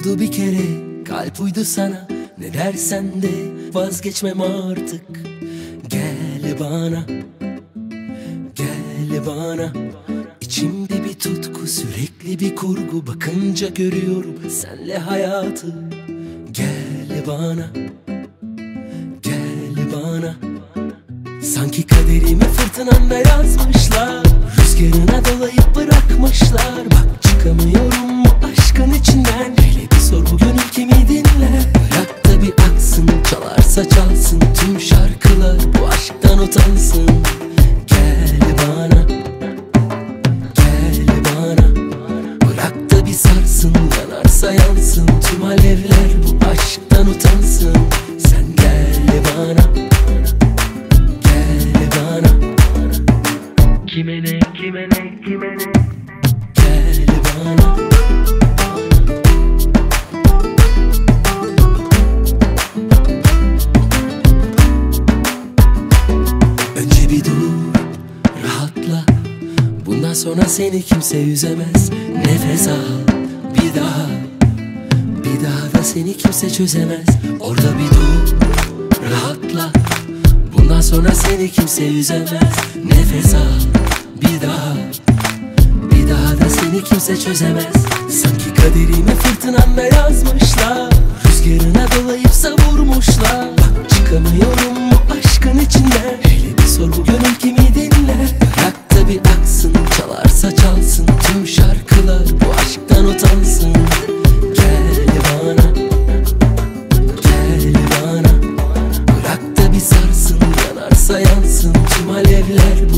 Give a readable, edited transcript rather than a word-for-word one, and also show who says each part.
Speaker 1: Oldu bir kere, kalp uydu sana. Ne dersen de vazgeçmem artık. Gel bana, gel bana. İçimde bir tutku, sürekli bir kurgu. Bakınca görüyorum senle hayatı. Gel bana, gel bana. Sanki kaderimi fırtınanda yazmışlar. Rüzgarına dolayıp bırakmışlar. Bak çıkamıyorum bu aşkın içinden. Hele bir sor bu gönül kimi dinler. Bırak da bir aksın, çalarsa çalsın tüm şarkılar. Bu aşktan utansın. Gel bana, gel bana. Bırak da bir sarsın, yanarsa yansın tüm alevler. Bu aşktan utansın. Sen gel bana, gel bana. Kime ne, kime ne, kime ne? Gel bana. Önce bir dur, rahatla. Bundan sonra seni kimse üzemez. Nefes al, bir daha. Bir daha da seni kimse çözemez. Orada bir dur, rahatla. Bundan sonra seni kimse üzemez. Nefes al, bir daha. Bir daha da seni kimse çözemez. Sanki kaderimi fırtınanda yazmışlar. Rüzgarına dolayıp savurmuşlar. Bak çıkamıyorum bu aşkın içinden. Hele bir sor bu gönül kimi dinler. Bırak da bir aksın, çalarsa çalsın tüm şarkılar. Bu aşktan utansın. Gel bana, gel bana. Bırak da bir sarsın, yanarsa yansın tüm alevler.